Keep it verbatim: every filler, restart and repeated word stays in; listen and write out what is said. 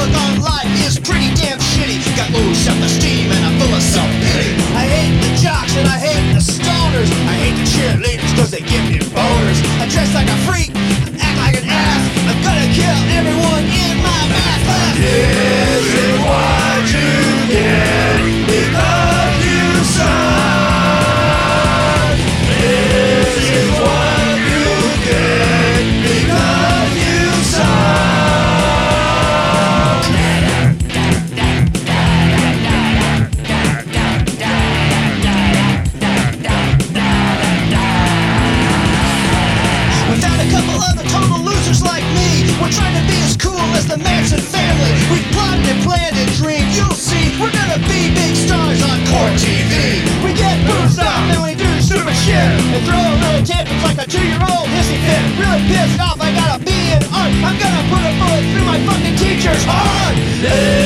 outlook on life is pretty damn shitty. Got low self-esteem and I'm full of self-pity. I hate the jocks and I hate the stoners. I hate the cheerleaders cause they give me boners. I dress like a freak, act like an ass. I'm gonna kill everyone in my math class. This is what you get because you suck. This is what you get because you suck. We found a couple other total losers like me. We're trying to be as cool as the Manson family. We've plotted and planned and dreamed. You'll see, we're gonna be big stars on Court T V. We get boozed up and we do stupid shit and throw little tantrums like a two-year-old hissy fit. Really pissed off, I got a B in art. I'm gonna put a bullet through my fucking teacher's heart.